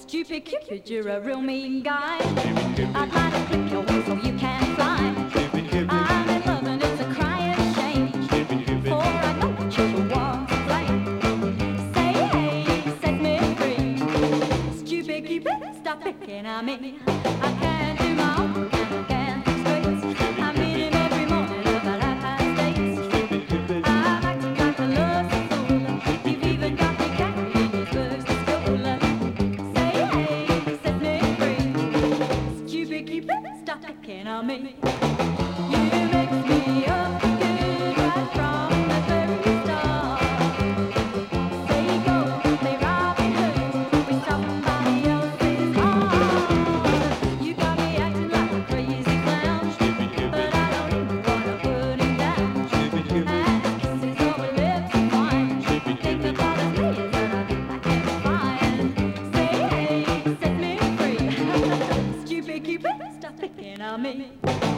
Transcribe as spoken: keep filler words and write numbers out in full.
Stupid Cupid, you're a real mean guy. I'd like to clip your wings so you can fly. I'm in love and it's a crying shame, for I know that you're the one to blame. Say hey, set me free. Stupid Cupid, stop picking on me. I can't do my own and I can't think straight. I meet him every morning of our life has days. I've acted like a love's fool. You've even got me carrying his books to school. Say hey, set me free. Stupid Cupid, stop picking on me. You mix me up good right from the very start. Say go, play Robin Hood with somebody else's heart. You got me acting like a crazy clown, but I don't even wanna put him down. And kisses over lips and wine. Think about as many as that I, I can find. Say hey, set me free. Stupid Cupid, stop picking on me.